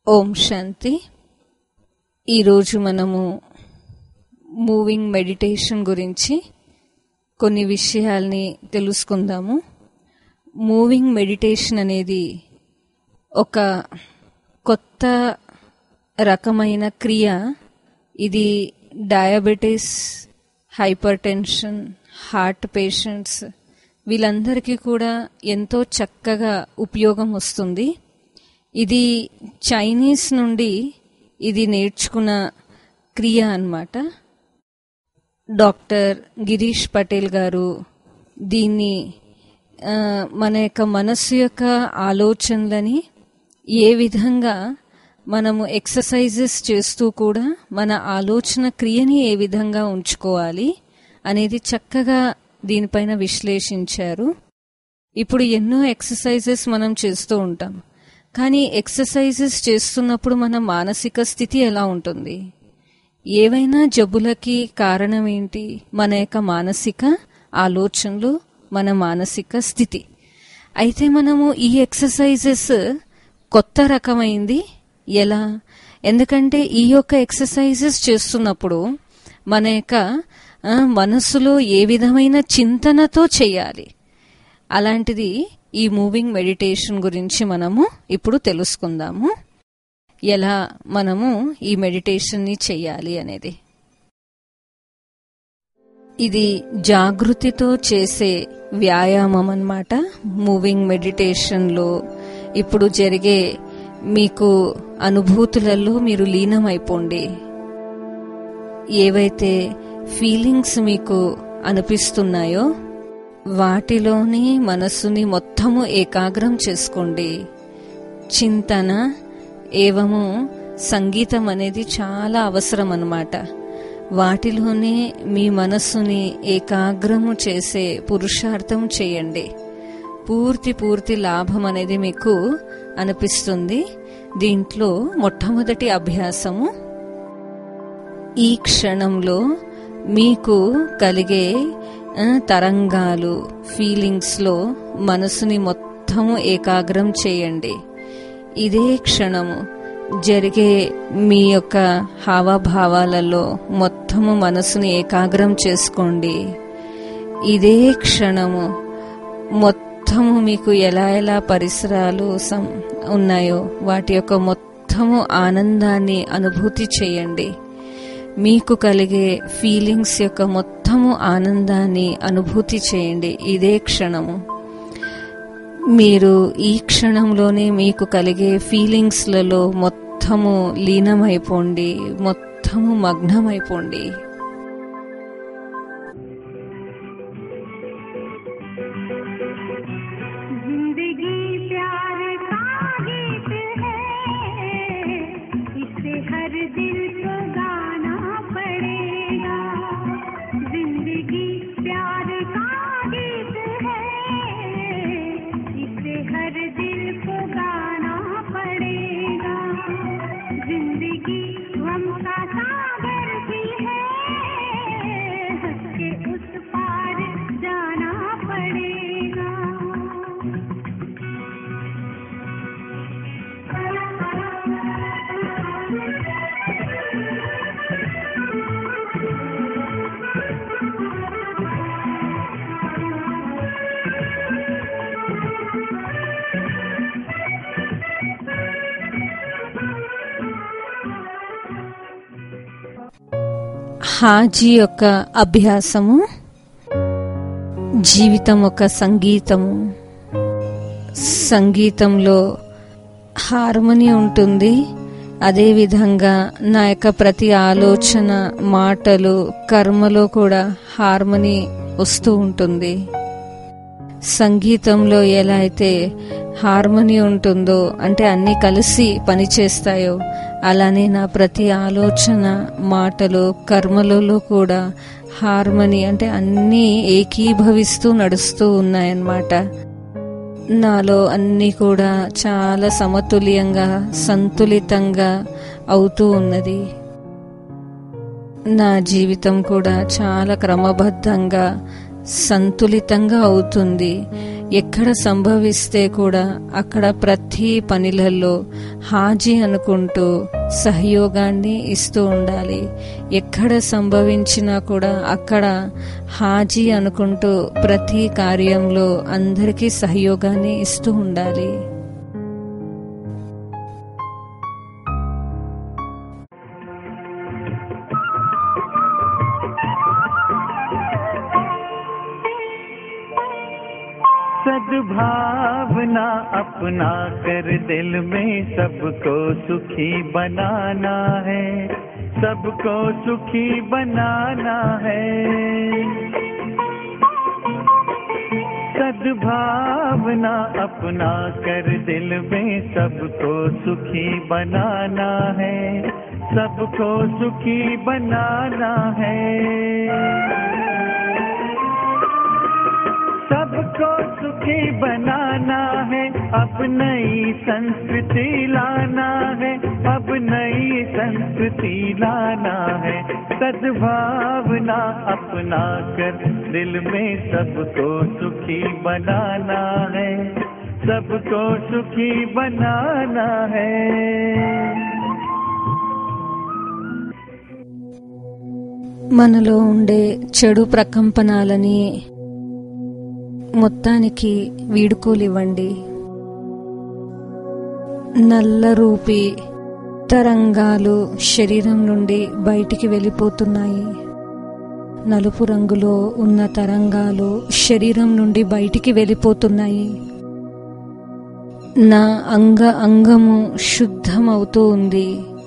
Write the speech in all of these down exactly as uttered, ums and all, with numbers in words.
ఓం శాంతి. ఈరోజు మనము moving meditation గురించి కొన్ని విషయాల్ని తెలుసుకుందాము. మూవింగ్ మెడిటేషన్ అనేది ఒక కొత్త రకమైన క్రియ. ఇది diabetes, hypertension, heart patients వీళ్ళందరికీ కూడా ఎంతో చక్కగా ఉపయోగం వస్తుంది. ఇది చైనీస్ నుండి ఇది నేర్చుకున్న క్రియ అన్నమాట. డాక్టర్ గిరీష్ పటేల్ గారు దీన్ని మన యొక్క మనస్సు యొక్క ఆలోచనలని ఏ విధంగా మనము ఎక్సర్సైజెస్ చేస్తూ కూడా మన ఆలోచన క్రియని ఏ విధంగా ఉంచుకోవాలి అనేది చక్కగా దీనిపైన విశ్లేషించారు. ఇప్పుడు ఎన్నో ఎక్సర్సైజెస్ మనం చేస్తూ ఉంటాం, కానీ ఎక్సర్సైజెస్ చేస్తున్నప్పుడు మన మానసిక స్థితి ఎలా ఉంటుంది? ఏవైనా జబ్బులకి కారణం ఏంటి? మన యొక్క మానసిక ఆలోచనలు, మన మానసిక స్థితి. అయితే మనము ఈ ఎక్సర్సైజెస్ కొత్త రకమైంది. ఎలా? ఎందుకంటే ఈ యొక్క ఎక్సర్సైజెస్ చేస్తున్నప్పుడు మన యొక్క మనస్సులో ఏ విధమైన చింతనతో చేయాలి. అలాంటిది ఈ మూవింగ్ మెడిటేషన్ గురించి మనము ఇప్పుడు తెలుసుకుందాము. ఎలా మనము ఈ మెడిటేషన్ ని చెయ్యాలి అనేది. ఇది జాగృతితో చేసే వ్యాయామం అన్నమాట. మూవింగ్ మెడిటేషన్ లో ఇప్పుడు జరిగే మీకు అనుభూతులలో మీరు లీనమైపోండి. ఏవైతే ఫీలింగ్స్ మీకు అనిపిస్తున్నాయో వాటిలోని మనస్సుని మొత్తము ఏకాగ్రం చేసుకోండి. చింతన ఏవము సంగీతం అనేది చాలా అవసరం అన్నమాట. వాటిలోనే మీ మనస్సుని ఏకాగ్రము చేసే పురుషార్థం చేయండి. పూర్తి పూర్తి లాభం అనేది మీకు అనిపిస్తుంది. దీంట్లో మొట్టమొదటి అభ్యాసము, ఈ క్షణంలో మీకు కలిగే తరంగాలు, ఫీలింగ్స్ లో మనసుని మొత్తము ఏకాగ్రం చేయండి. ఇదే క్షణము జరిగే మీ యొక్క హావభావాలలో మొత్తము మనసుని ఏకాగ్రం చేసుకోండి. ఇదే క్షణము మొత్తము మీకు ఎలా ఎలా పరిసరాలు ఉన్నాయో వాటి యొక్క మొత్తము ఆనందాన్ని అనుభూతి చేయండి. మీకు కలిగే ఫీలింగ్స్ యొక్క మొత్తము ఆనందాన్ని అనుభూతి చేయండి. ఇదే క్షణము మీరు ఈ క్షణంలోనే మీకు కలిగే ఫీలింగ్స్లలో మొత్తము లీనమైపోండి, మొత్తము మగ్నమైపోండి. హాజీ యొక్క అభ్యాసము. జీవితం ఒక సంగీతము. సంగీతంలో హార్మనీ ఉంటుంది. అదేవిధంగా నా యొక్క ప్రతి ఆలోచన, మాటలు, కర్మలో కూడా హార్మనీ వస్తూ ఉంటుంది. సంగీతంలో ఎలా అయితే హార్మనీ ఉంటుందో, అంటే అన్నీ కలిసి పనిచేస్తాయో, అలానే నా ప్రతి ఆలోచన, మాటలు, కర్మలలో కూడా హార్మనీ అంటే అన్నీ ఏకీభవిస్తూ నడుస్తూ ఉన్నాయన్నమాట. నాలో అన్నీ కూడా చాలా సమతుల్యంగా, సంతులితంగా అవుతూ ఉన్నది. నా జీవితం కూడా చాలా క్రమబద్ధంగా, సంతులితంగా అవుతుంది. ఎక్కడ సంభవిస్తే కూడా అక్కడ ప్రతి పనులలో హాజీ అనుకుంటూ సహయోగాన్ని ఇస్తూ ఉండాలి. ఎక్కడ సంభవించినా కూడా అక్కడ హాజీ అనుకుంటూ ప్రతి కార్యంలో అందరికీ సహయోగాన్ని ఇస్తూ ఉండాలి. सद्भावना अपना कर दिल में सबको सुखी बनाना है, सबको सुखी बनाना है। सद्भावना अपना कर दिल में सबको सुखी बनाना है, सबको सुखी बनाना है। सबको सुखी बनाना है, अब नई संस्कृति लाना है, अब नई संस्कृति लाना है। सद्भावना अपना कर दिल में सबको सुखी बनाना है, सबको सुखी बनाना है। మనలో ఉండే చెడు ప్రకంపనాలని మొత్తానికి వీడుకోలివ్వండి. నల్ల రూపి తరంగాలు శరీరం నుండి బయటికి వెళ్ళిపోతున్నాయి. నలుపు రంగులో ఉన్న తరంగాలు శరీరం నుండి బయటికి వెళ్ళిపోతున్నాయి. నా అంగ అంగము శుద్ధమవుతూ ఉంది.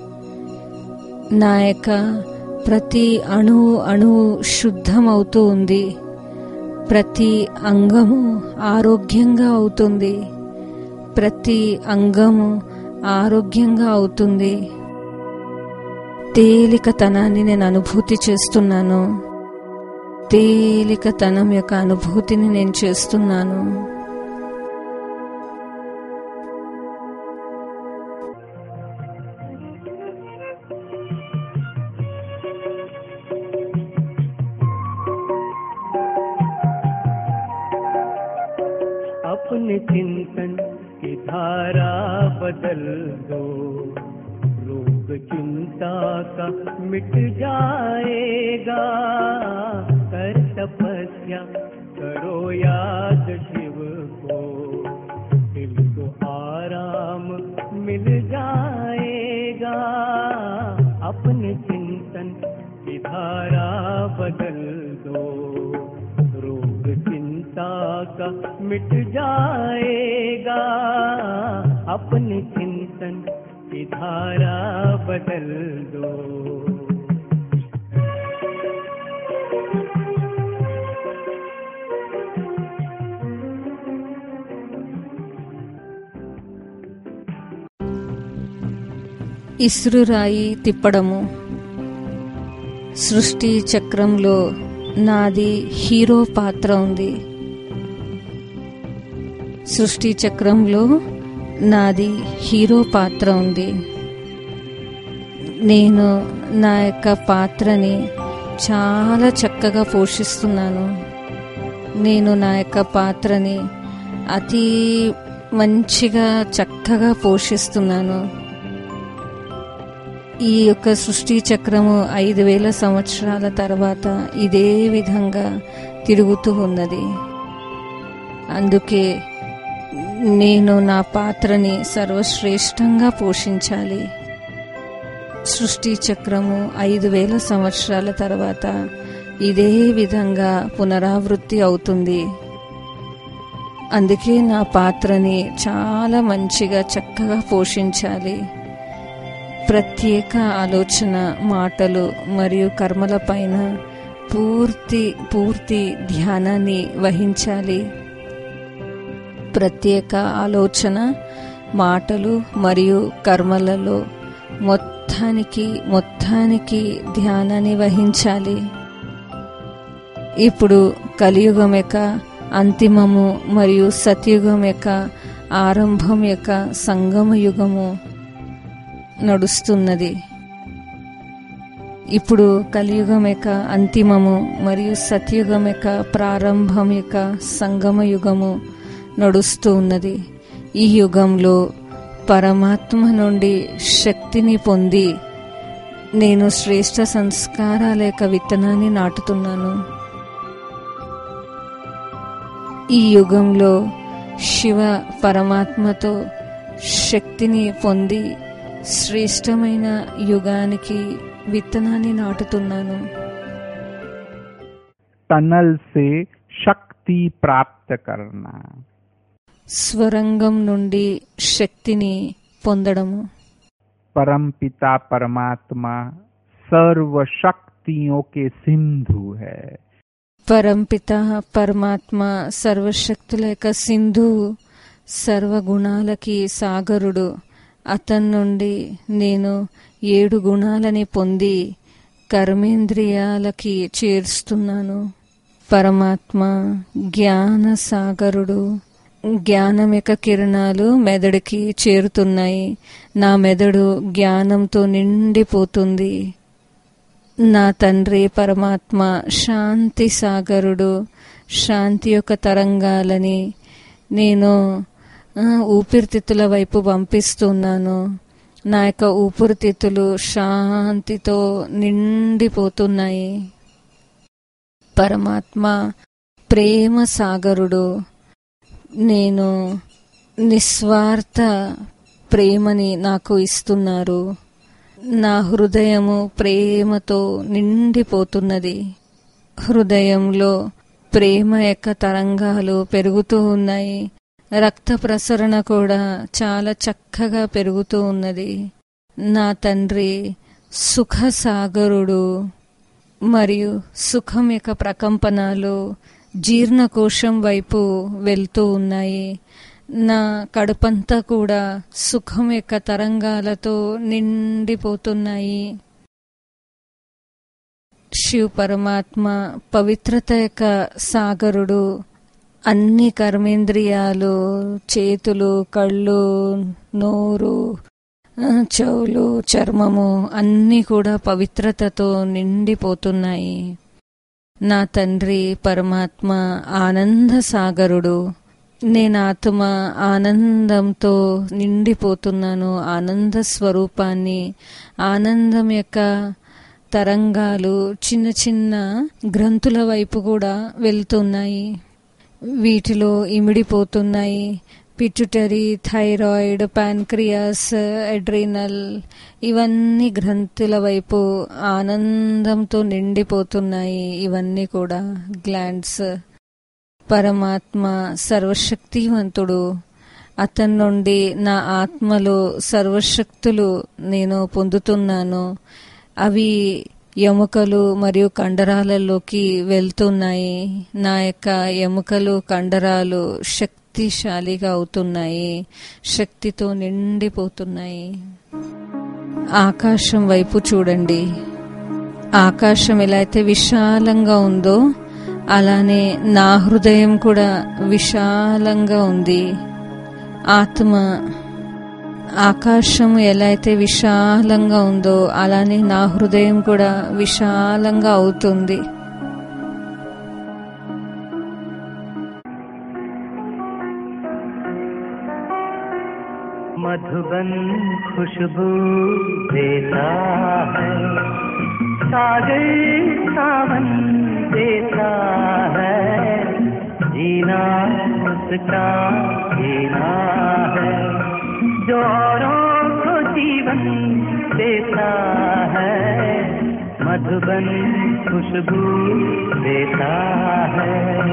నా యొక్క ప్రతి అణువు అణువు శుద్ధమవుతూ ఉంది. ప్రతి అంగము ఆరోగ్యంగా అవుతుంది. ప్రతి అంగము ఆరోగ్యంగా అవుతుంది. తేలికతనాన్ని నేను అనుభూతి చేస్తున్నాను. తేలికతనం యొక్క అనుభూతిని నేను చేస్తున్నాను. अपने चिंतन की धारा बदल दो, रोग चिंता का मिट जाएगा। कर तपस्या करो याद शिव को, दिल को आराम मिल जाएगा। अपने चिंतन की धारा बदल दो, रोग चिंता का मिट जाएगा। अपने चिंतन की धारा बदल दो। ఇస్రురాయి తిప్పడము. సృష్టి చక్రంలో నాది హీరో పాత్ర ఉంది. సృష్టి చక్రంలో నాది హీరో పాత్ర ఉంది. నేను నా యొక్క పాత్రని చాలా చక్కగా పోషిస్తున్నాను. నేను నా యొక్క పాత్రని అతి మంచిగా చక్కగా పోషిస్తున్నాను. ఈ యొక్క సృష్టి చక్రము ఐదు వేల సంవత్సరాల తర్వాత ఇదే విధంగా తిరుగుతూ ఉన్నది. అందుకే నేను నా పాత్రని సర్వశ్రేష్టంగా పోషించాలి. సృష్టి చక్రము ఐదు వేల సంవత్సరాల తర్వాత ఇదే విధంగా పునరావృత్తి అవుతుంది. అందుకే నా పాత్రని చాలా మంచిగా చక్కగా పోషించాలి. ప్రత్యేక ఆలోచన, మాటలు మరియు కర్మల పైన పూర్తి పూర్తి ధ్యానాన్ని వహించాలి. ప్రత్యేక ఆలోచన, మాటలు మరియు కర్మలలో మొత్తానికి మొత్తానికి ధ్యానాన్ని వహించాలి. ఇప్పుడు కలియుగం యొక్క అంతిమము మరియు సత్యుగం యొక్క ఆరంభం యొక్క సంగమ యుగము నడుస్తున్నది. ఇప్పుడు కలియుగం యొక్క అంతిమము మరియు సత్యుగం యొక్క ప్రారంభం యొక్క సంగమ యుగము నడుస్తూ ఉన్నది. ఈ యుగంలో పరమాత్మ నుండి శక్తిని పొంది నేను శ్రేష్ఠ సంస్కారాల యొక్క విత్తనాన్ని నాటుతున్నాను. ఈ యుగంలో శివ పరమాత్మతో శక్తిని పొంది శ్రేష్టమైన యుగానికి విత్తనాన్ని నాటుతున్నాను. टनल से शक्ति प्राप्त करना, స్వరంగం నుండి శక్తిని పొందడము. परम पिता परमात्मा सर्व शक्तियों के सिंधु है. పరంపిత పరమాత్మ సర్వశక్తుల యొక్క సింధు, సర్వగుణాలకి సాగరుడు. అతని నుండి నేను ఏడు గుణాలని పొంది కర్మేంద్రియాలకి చేరుస్తున్నాను. పరమాత్మ జ్ఞాన సాగరుడు. జ్ఞానం యొక్క కిరణాలు మెదడుకి చేరుతున్నాయి. నా మెదడు జ్ఞానంతో నిండిపోతుంది. నా తండ్రి పరమాత్మ శాంతి సాగరుడు. శాంతి యొక్క తరంగాలని నేను ఊపిరితిత్తుల వైపు పంపిస్తున్నాను. నా యొక్క ఊపిరితిత్తులు శాంతితో నిండిపోతున్నాయి. పరమాత్మ ప్రేమ సాగరుడు. నేను నిస్వార్థ ప్రేమని నాకు ఇస్తున్నారు. నా హృదయము ప్రేమతో నిండిపోతున్నది. హృదయంలో ప్రేమ యొక్క తరంగాలు పెరుగుతూ ఉన్నాయి. రక్త ప్రసరణ కూడా చాలా చక్కగా పెరుగుతూ ఉన్నది. నా తండ్రి సుఖ సాగరుడు మరియు సుఖం యొక్క ప్రకంపనాలు జీర్ణకోశం వైపు వెళ్తూ ఉన్నాయి. నా కడుపంతా కూడా సుఖం యొక్క తరంగాలతో నిండిపోతున్నాయి. శివ పరమాత్మ పవిత్రత యొక్క సాగరుడు. అన్ని కర్మేంద్రియాలు, చేతులు, కళ్ళు, నోరు, చెవులు, చర్మము అన్నీ కూడా పవిత్రతతో నిండిపోతున్నాయి. నా తండ్రి పరమాత్మ ఆనంద సాగరుడు. నేను ఆత్మ ఆనందంతో నిండిపోతున్నాను. ఆనంద స్వరూపాన్ని, ఆనందం యొక్క తరంగాలు చిన్న చిన్న గ్రంథుల వైపు కూడా వెళ్తున్నాయి. వీటిలో ఇమిడిపోతున్నాయి. పిట్యూటరీ, థైరాయిడ్, ప్యాన్క్రియాస్, అడ్రినల్ ఇవన్నీ గ్రంథుల వైపు ఆనందంతో నిండిపోతున్నాయి. ఇవన్నీ కూడా గ్లాండ్స్. పరమాత్మ సర్వశక్తివంతుడు. అతని నుండి నా ఆత్మలో సర్వశక్తులు నేను పొందుతున్నాను. అవి ఎముకలు మరియు కండరాలలోకి వెళ్తున్నాయి. నా యొక్క ఎముకలు, కండరాలు శక్తిశాలిగా అవుతున్నాయి. శక్తితో నిండిపోతున్నాయి. ఆకాశం వైపు చూడండి. ఆకాశం ఎలా అయితే విశాలంగా ఉందో అలానే నా హృదయం కూడా విశాలంగా ఉంది. ఆత్మ ఆకాశం ఎలా అయితే విశాలంగా ఉందో అలానే నా హృదయం కూడా విశాలంగా అవుతుంది. मधुबन खुशबू देता है, सागर सावन देता है, जीना उसका जीना है, जो औरों को जीवन देता है, मधुबन खुशबू देता है।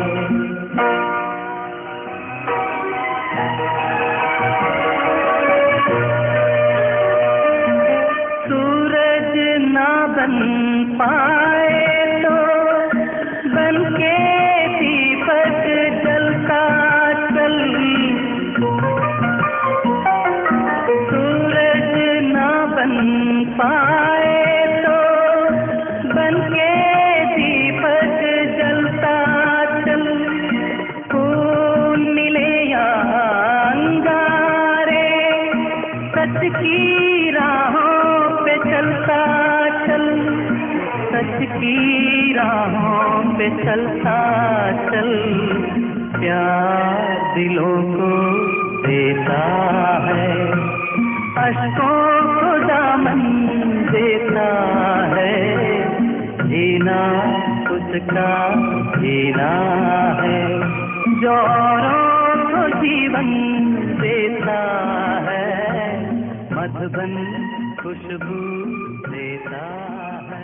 बन पाए तो बन के दीपक जलता चल, सूरज ना बन पाए तो बन के दीपक जलता चल, फूल मिले या अंगारे सच की राहों पे चलता चल, सच की राहों पे चलता चल, प्यार दिलों को देता है, अश्कों को दामन देता है, जीना उसका जीना है, जो औरों को जीवन देता है, मधुबन खुशबू देता है।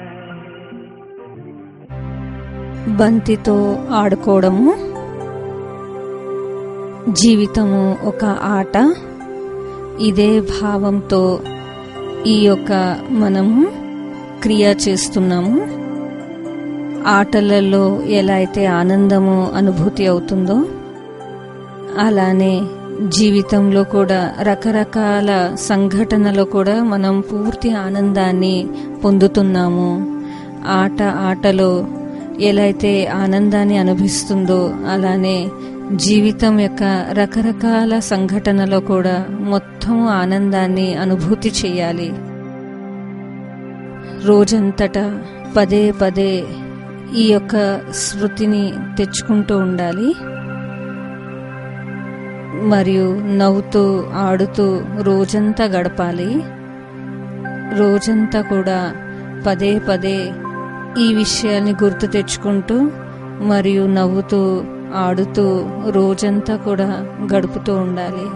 బంతితో ఆడుకోవడము. జీవితము ఒక ఆట. ఇదే భావంతో ఈ యొక్క మనము క్రియ చేస్తున్నాము. ఆటలలో ఎలా అయితే ఆనందము అనుభూతి అవుతుందో అలానే జీవితంలో కూడా రకరకాల సంఘటనలో కూడా మనం పూర్తి ఆనందాన్ని పొందుతున్నాము. ఆట ఆటలో ఎలా అయితే ఆనందాన్ని అనుభవిస్తుందో అలానే జీవితం యొక్క రకరకాల సంఘటనలో కూడా మొత్తం ఆనందాన్ని అనుభూతి చేయాలి. రోజంతటా పదే పదే ఈ యొక్క స్మృతిని తెచ్చుకుంటూ ఉండాలి. మరియు నవ్వుతూ ఆడుతూ రోజంతా గడపాలి. రోజంతా కూడా పదే పదే ఈ విషయాన్ని గుర్తు తెచ్చుకుంటూ మరియు నవ్వుతూ ఆడుతూ రోజంతా కూడా గడుపుతూ ఉండాలి.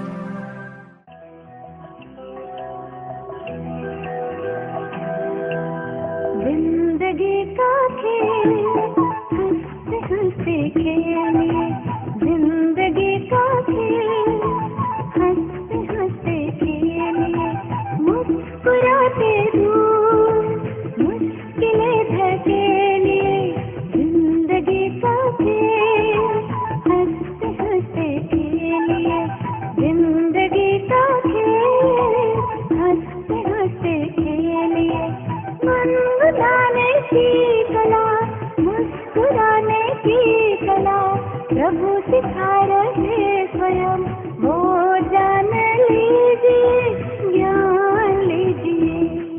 जिंदगी का खेल हंसते हंसते खेलिए, जिंदगी का खेल हंसते हंसते खेलिए, मुस्कुराते दूर मुश्किलें धकेलिए, जिंदगी का खेल हंसते हंसते खेलिए, जिंदगी का खेल हंसते हंसते खेलिए, गुनगुनाने की कला मुस्कुराने की कला प्रभु सिखा रहे स्वयं, वो जान लीजिए ज्ञान लीजिए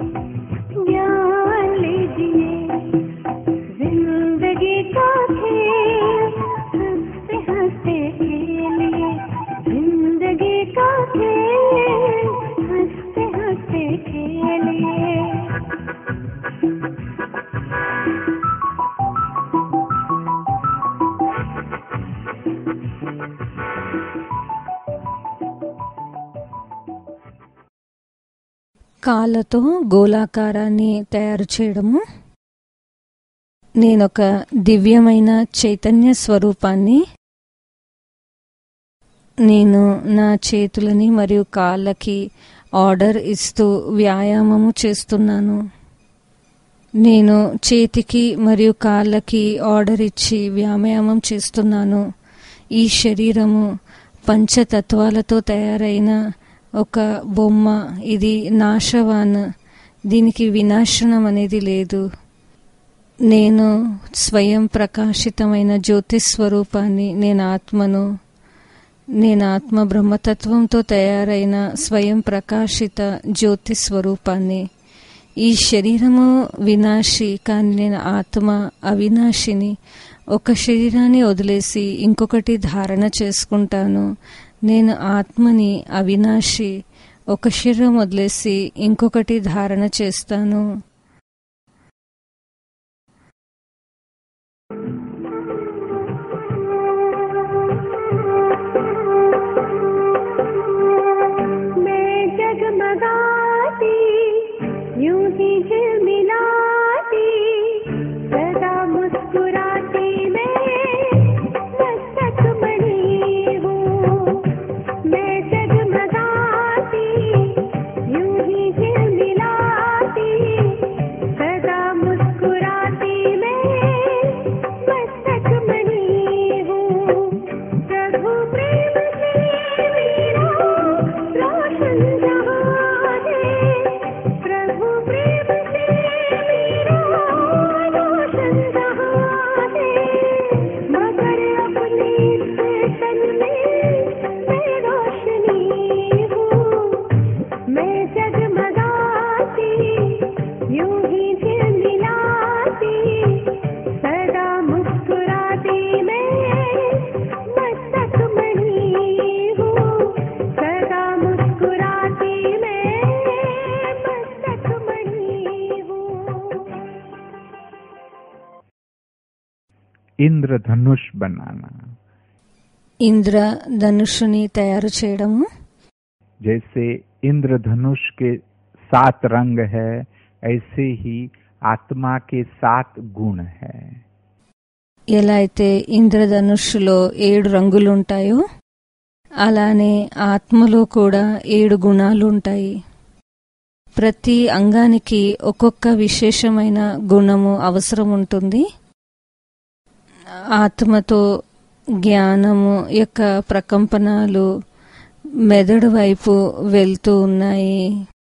ज्ञान लीजिए, जिंदगी का खेल हंसते हंसते खेलिए, जिंदगी का खेल हंसते हंसते खेलिए। కాళ్ళతో గోళాకారాన్ని తయారు చేయడము. నేనొక దివ్యమైన చైతన్య స్వరూపాన్ని. నేను నా చేతులని మరియు కాళ్ళకి ఆర్డర్ ఇస్తూ వ్యాయామము చేస్తున్నాను. నేను చేతికి మరియు కాళ్ళకి ఆర్డర్ ఇచ్చి వ్యాయామం చేస్తున్నాను. ఈ శరీరము పంచతత్వాలతో తయారైన ఒక బొమ్మ. ఇది నాశవాన్. దీనికి వినాశనం అనేది లేదు. నేను స్వయం ప్రకాశితమైన జ్యోతిస్వరూపాన్ని. నేను ఆత్మను. నేను ఆత్మ బ్రహ్మతత్వంతో తయారైన స్వయం ప్రకాశిత జ్యోతిస్వరూపాన్ని. ఈ శరీరము వినాశి, కానీ నేను ఆత్మ అవినాశిని. ఒక శరీరాన్ని వదిలేసి ఇంకొకటి ధారణ చేసుకుంటాను. నేను ఆత్మని, అవినాశి. ఒక శరీరం వదిలేసి ఇంకొకటి ధారణ చేస్తాను. यूं ही झिलमिलाती सदा मुस्कुराती मैं मस्तक बनी हूँ, मैं जगमगाती यूं ही झिलमिलाती सदा मुस्कुराती मैं मस्तक बनी हूँ, प्रभु प्रेम से मेरा रोशन जहां है, प्रभु प्रेम से इंद्रधनुष बनाना। ఇంద్ర ధనుషుని తయారు చేయడము, जैसे इंद्रधनुष के सात रंग है, ऐसे ही आत्मा के सात गुण है। ఎలా అయితే ఇంద్రధనుష్సులో ఏడు రంగులు ఉంటాయో అలానే ఆత్మలో కూడా ఏడు గుణాలు ఉంటాయి. ప్రతి అంగానికి ఒక్కొక్క విశేషమైన గుణము అవసరం ఉంటుంది. ఆత్మతో జ్ఞానము యొక్క ప్రకంపనాలు మెదడు వైపు వెళ్తూ ఉన్నాయి.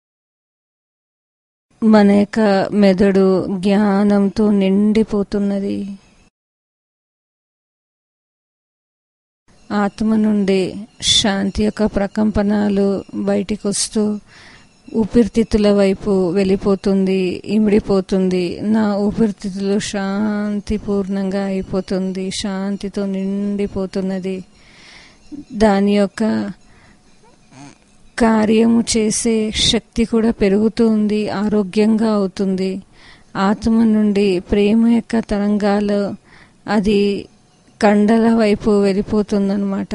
మన యొక్క మెదడు జ్ఞానంతో నిండిపోతున్నది. ఆత్మ నుండి శాంతి యొక్క ప్రకంపనాలు బయటికి వస్తూ ఊపిరితిత్తుల వైపు వెళ్ళిపోతుంది, ఇమిడిపోతుంది. నా ఊపిరితిత్తులు శాంతిపూర్ణంగా అయిపోతుంది, శాంతితో నిండిపోతున్నది. దాని యొక్క కార్యము చేసే శక్తి కూడా పెరుగుతుంది, ఆరోగ్యంగా అవుతుంది. ఆత్మ నుండి ప్రేమ యొక్క తరంగాలు అది కండల వైపు వెళ్ళిపోతుందన్నమాట.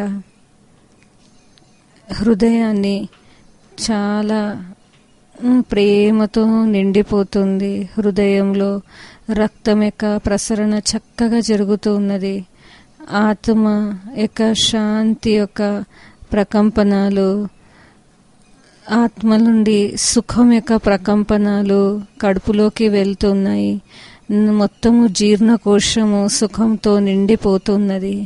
హృదయాన్ని చాలా ప్రేమతో నిండిపోతుంది. హృదయంలో రక్తం యొక్క ప్రసరణ చక్కగా జరుగుతూ ఉన్నది. ఆత్మ యొక్క శాంతి యొక్క ప్రకంపనాలు, ఆత్మ నుండి సుఖం యొక్క ప్రకంపనాలు కడుపులోకి వెళ్తున్నాయి. మొత్తము జీర్ణకోశము సుఖంతో నిండిపోతున్నది.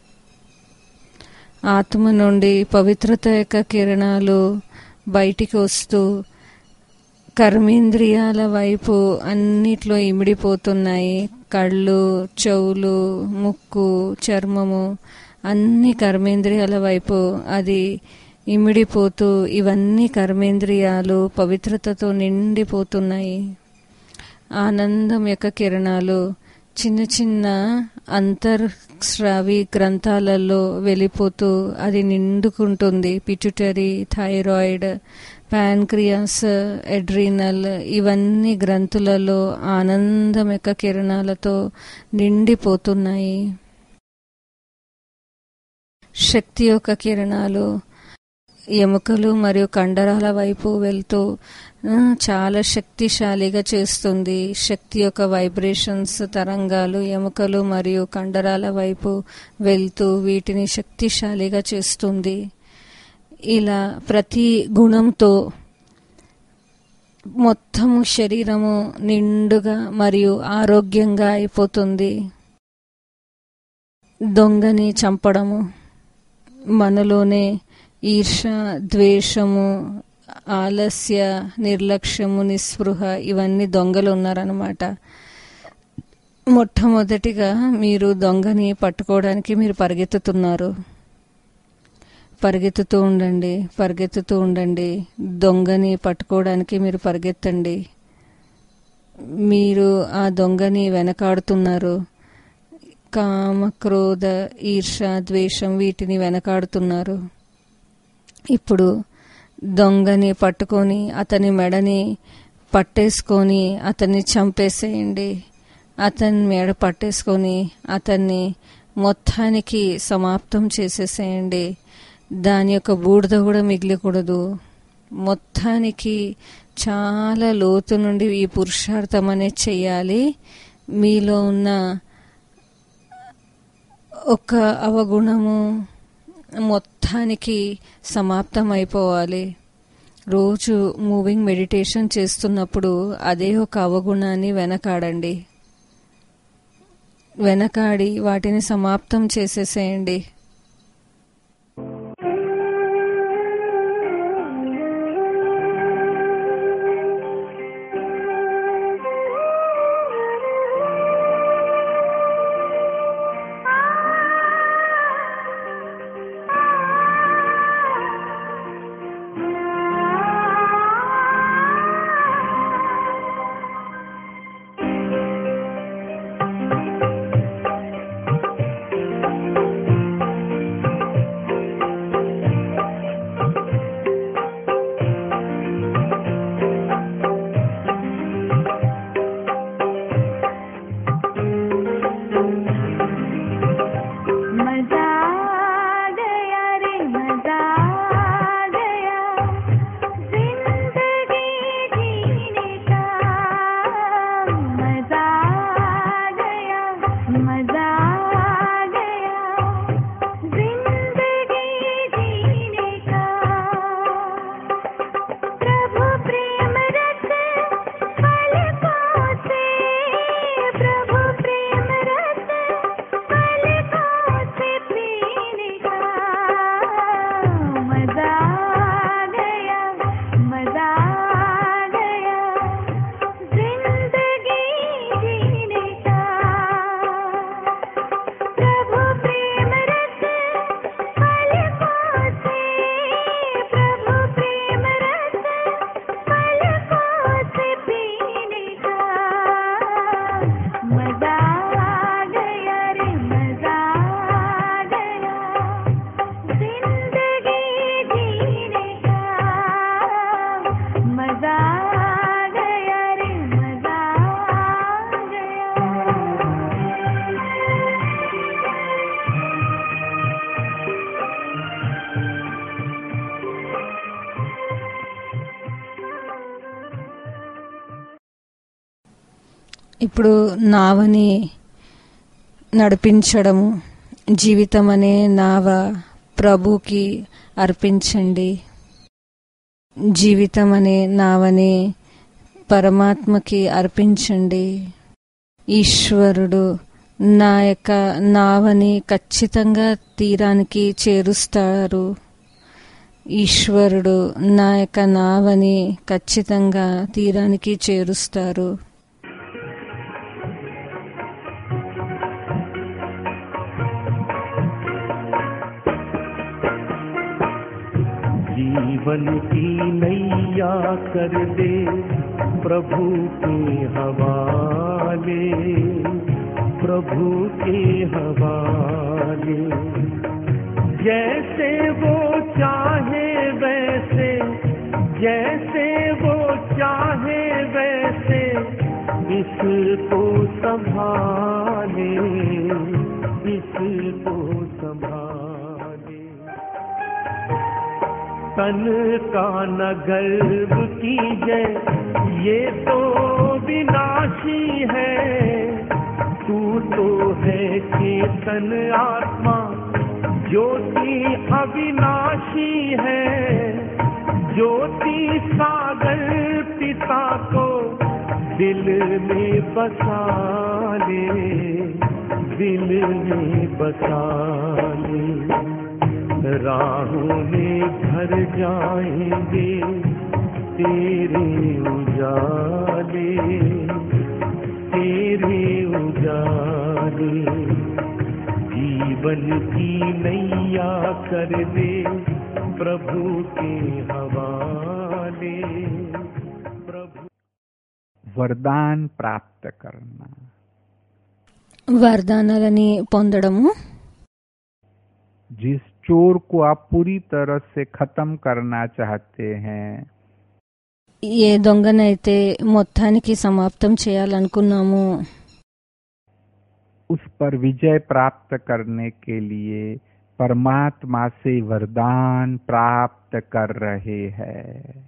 ఆత్మ నుండి పవిత్రత యొక్క కిరణాలు బయటికి వస్తూ కర్మేంద్రియాల వైపు అన్నిట్లో ఇమిడిపోతున్నాయి. కళ్ళు, చెవులు, ముక్కు, చర్మము అన్ని కర్మేంద్రియాల వైపు అది ఇమిడిపోతూ ఇవన్నీ కర్మేంద్రియాలు పవిత్రతతో నిండిపోతున్నాయి. ఆనందం యొక్క కిరణాలు చిన్న చిన్న అంతర్స్రావి గ్రంథాలలో వెళ్ళిపోతూ అది నిండుకుంటుంది. పిట్యూటరీ, థైరాయిడ్, ప్యాన్క్రియాస్, ఎడ్రీనల్ ఇవన్నీ గ్రంథులలో ఆనందం యొక్క కిరణాలతో నిండిపోతున్నాయి. శక్తి యొక్క కిరణాలు ఎముకలు మరియు కండరాల వైపు వెళ్తూ చాలా శక్తిశాలిగా చేస్తుంది. శక్తి యొక్క వైబ్రేషన్స్ తరంగాలు ఎముకలు మరియు కండరాల వైపు వెళ్తూ వీటిని శక్తిశాలిగా చేస్తుంది. ఇలా ప్రతి గుణంతో మొత్తము శరీరము నిండుగా మరియు ఆరోగ్యంగా అయిపోతుంది. దొంగని చంపడము, మనలోనే ఈర్ష, ద్వేషము, ఆలస్య, నిర్లక్ష్యము, నిస్పృహ ఇవన్నీ దొంగలు ఉన్నారన్నమాట. మొట్టమొదటిగా మీరు దొంగని పట్టుకోవడానికి మీరు పరిగెత్తుతున్నారు. పరిగెత్తుతూ ఉండండి, పరిగెత్తుతూ ఉండండి. దొంగని పట్టుకోవడానికి మీరు పరిగెత్తండి. మీరు ఆ దొంగని వెనకాడుతున్నారు. కామ, క్రోధ, ఈర్ష, ద్వేషం వీటిని వెనకాడుతున్నారు. ఇప్పుడు దొంగని పట్టుకొని అతని మెడని పట్టేసుకొని అతన్ని చంపేసేయండి. అతని మెడ పట్టేసుకొని అతన్ని మొత్తానికి సమాప్తం చేసేసేయండి. దాని యొక్క బూడిద కూడా మిగిలకూడదు. మొత్తానికి చాలా లోతు నుండి ఈ పురుషార్థం అనేది చెయ్యాలి. మీలో ఉన్న ఒక అవగుణము మొత్తానికి సమాప్తం అయిపోవాలి. రోజు మూవింగ్ మెడిటేషన్ చేస్తున్నప్పుడు అదే ఒక అవగుణాన్ని వెనకాడండి. వెనకాడి వాటిని సమాప్తం చేసేసేయండి. ఇప్పుడు నావని నడిపించడము, జీవితం అనే నావ ప్రభుకి అర్పించండి. జీవితం అనే నావని పరమాత్మకి అర్పించండి. ఈశ్వరుడు నా యొక్క నావని ఖచ్చితంగా తీరానికి చేరుస్తారు. ఈశ్వరుడు నా యొక్క నావని ఖచ్చితంగా తీరానికి చేరుస్తారు. जीवन की नैया कर दे प्रभु के हवाले, प्रभु के हवाले। जैसे वो चाहे वैसे, जैसे वो चाहे वैसे इसको संभाले, इसको संभाले। तन का न गर्व कीजे, ये तो विनाशी है। तू तो है चेतन आत्मा, ज्योति अविनाशी है। ज्योति सागर पिता को दिल में बसा ले, दिल में बसा ले। राहों में भर जाएंगे तेरे उजाले, तेरे उजाले। जीवन की नैया कर दे प्रभु के हवाले, प्रभु। वरदान प्राप्त करना, వరదానాలని పొందడము। जिस चोर को आप पूरी तरह से खत्म करना चाहते हैं, ఏ దొంగనైతే మొత్తానికి సమాప్తం చేయాలనుకున్నాము, उस पर विजय प्राप्त करने के लिए परमात्मा से वरदान प्राप्त कर रहे हैं।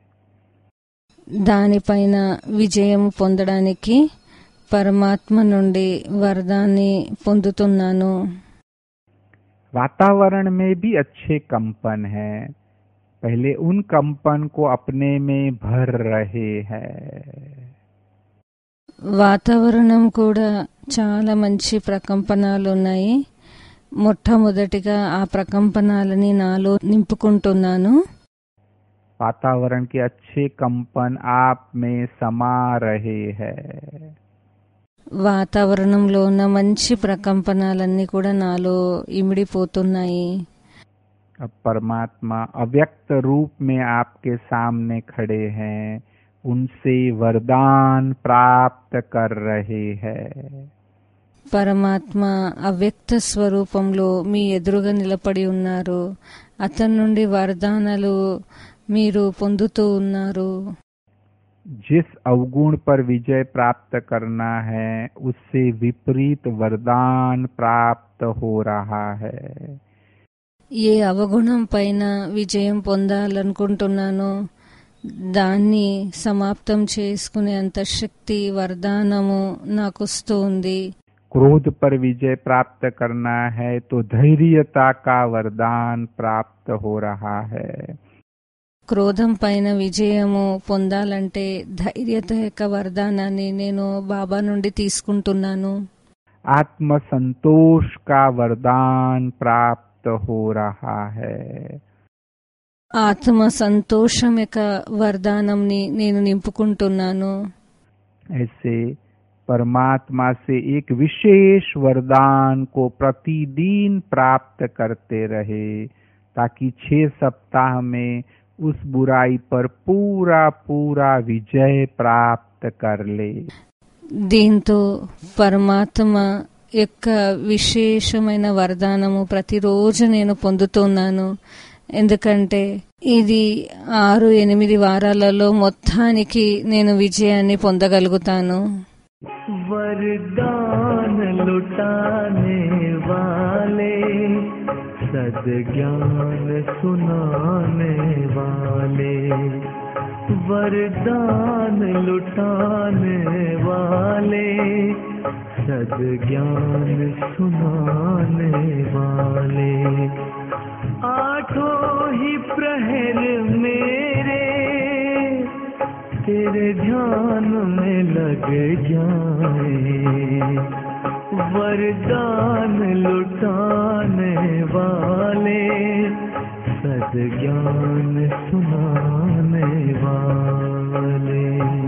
దానిపైన విజయం పొందడానికి పరమాత్మ నుండి వరదాన్ని పొందుతున్నాను। वातावरण में भी अच्छे कंपन है, पहले उन कंपन को अपने में भर रहे हैं। వాతావరణం కూడా చాలా మంచి ప్రకంపనాలు ఉన్నాయి। మొట్టమొదటిగా ఆ ప్రకంపనాలని నాలో నింపుకుంటున్నాను। वातावरण के अच्छे कंपन आप में समा रहे हैं। వాతావరణంలో ఉన్న మంచి ప్రకంపనాలన్నీ కూడా నాలో ఇమిడిపోతున్నాయి। अब परमात्मा अव्यक्त रूप में आपके सामने खड़े हैं, उनसे वरदान प्राप्त कर रहे हैं। పరమాత్మ అవ్యక్త స్వరూపంలో మీ ఎదురుగా నిలబడి ఉన్నారు, అతని నుండి వరదానాలు మీరు పొందుతూ ఉన్నారు। जिस अवगुण पर विजय प्राप्त करना है, उससे विपरीत वरदान प्राप्त हो रहा है। ఏ అవగుణం పైన విజయం పొందాలనుకుంటున్నానో దాన్ని సమాప్తం చేసుకునే అంత శక్తి వరదానము నాకు వస్తుంది। क्रोध पर विजय प्राप्त करना है तो धैर्यता का वरदान प्राप्त हो रहा है। క్రోధం పైన విజయము పొందాలంటే ధైర్యత యొక్క వరదానాన్ని నేను బాబా నుండి తీసుకుంటున్నాను। आत्म संतोष का वरदान प्राप्त हो रहा है। ఆత్మ సంతోషం యొక్క వరదానంని నేను నింపుకుంటున్నాను। ऐसे परमात्मा से एक विशेष वरदान को प्रतिदिन प्राप्त करते रहे, ताकि छह सप्ताह में उस बुराई पर पूरा पूरा विजय प्राप्त कर ले। దీంతో పరమాత్మ యొక్క విశేషమైన వరదానము ప్రతిరోజు నేను పొందుతున్నాను, ఎందుకంటే ఇది ఆరు ఎనిమిది వారాలలో మొత్తానికి నేను విజయాన్ని పొందగలుగుతాను। वरदान लुटाने वाले, सद्ज्ञान सुनाने वाले, वरदान लुटाने वाले, सद्ज्ञान सुनाने वाले, आठों ही प्रहर मेरे तेरे ध्यान में लग जाए। वरदान लुटाने वाले, सद्ज्ञान सुनाने वाले।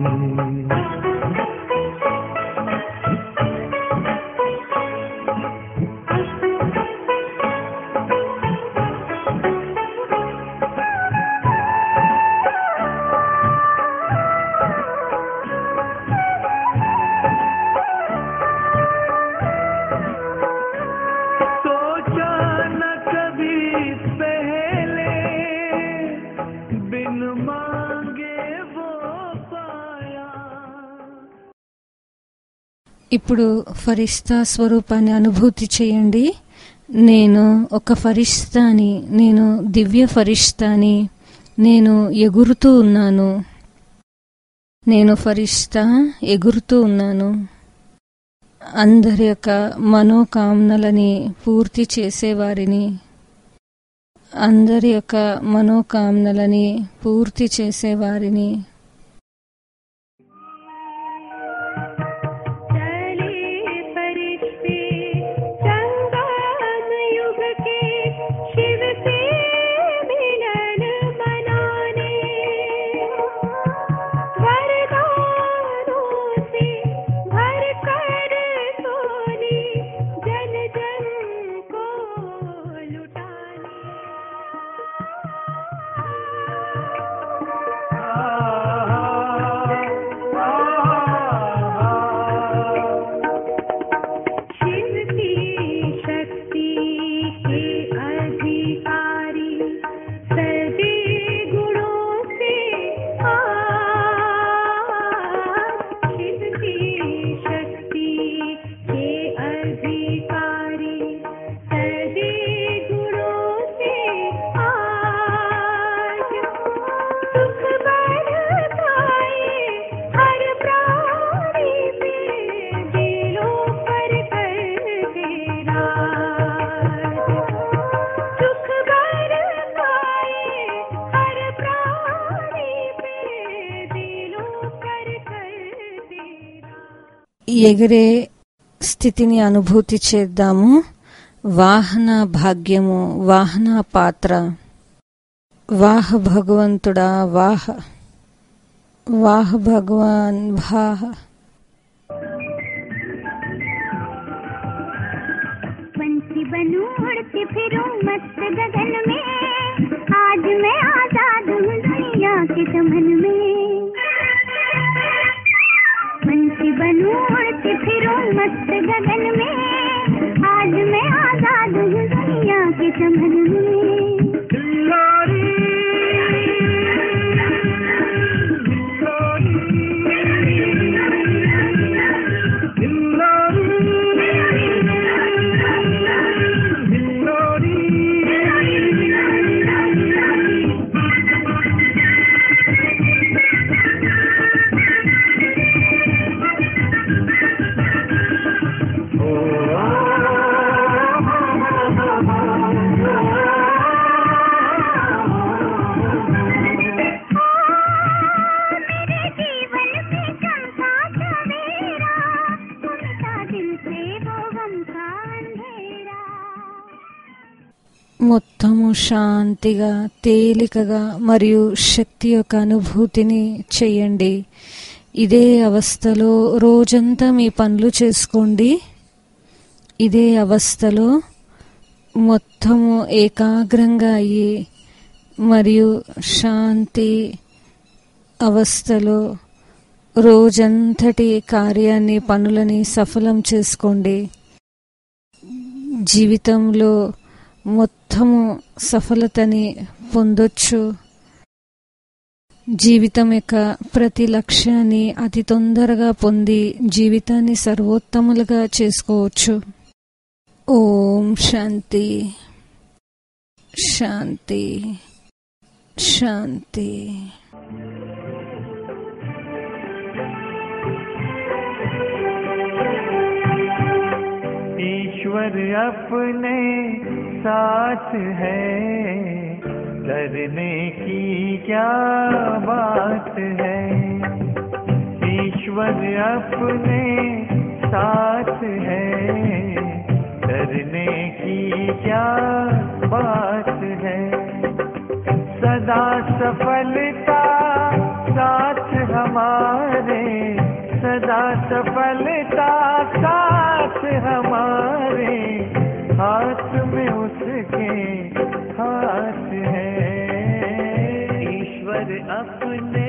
ఇప్పుడు ఫరిష్తా స్వరూపాన్ని అనుభూతి చేయండి. నేను ఒక ఫరిష్తాని, నేను దివ్య ఫరిష్తాని, నేను ఎగురుతూ ఉన్నాను, నేను ఫరిష్తా ఎగురుతూ ఉన్నాను. అందరి యొక్క మనోకామనలని పూర్తి చేసేవారిని, అందరి యొక్క మనోకామనలని పూర్తి చేసేవారిని. ఎగిరే స్థితిని అనుభూతి చేద్దాము. వాహన భాగ్యము, వాహన పాత్ర. వాహ భగవంతుడా వాహ, వాహ భగవాన్ భాహ. पंछी बनूं उड़ती फिरूं मस्त गगन में, आज मैं आजाद हूँ दुनिया के चमन में। पंछी बनूं उड़ती फिरूं मस्त गगन में, आज मैं आजाद हूँ दुनिया के चमन में। మొత్తము శాంతిగా, తేలికగా మరియు శక్తి యొక్క అనుభూతిని చేయండి. ఇదే అవస్థలో రోజంతా మీ పనులు చేసుకోండి. ఇదే అవస్థలో మొత్తము ఏకాగ్రంగా అయ్యి మరియు శాంతి అవస్థలో రోజంతటి కార్యాన్ని, పనులని సఫలం చేసుకోండి. జీవితంలో మొత్తము సఫలతని పొందొచ్చు. జీవితం యొక్క ప్రతి లక్ష్యాన్ని అతి తొందరగా పొంది జీవితాన్ని సర్వోత్తములుగా చేసుకోవచ్చు. ఓం శాంతి శాంతి శాంతి. ईश्वर अपने साथ है, डरने की क्या बात है। ईश्वर अपने साथ है, डरने की क्या बात है। सदा सफलता साथ हमारे, सदा सफलता साथ हमारे, हाथ में उसके हाथ है। ईश्वर अपने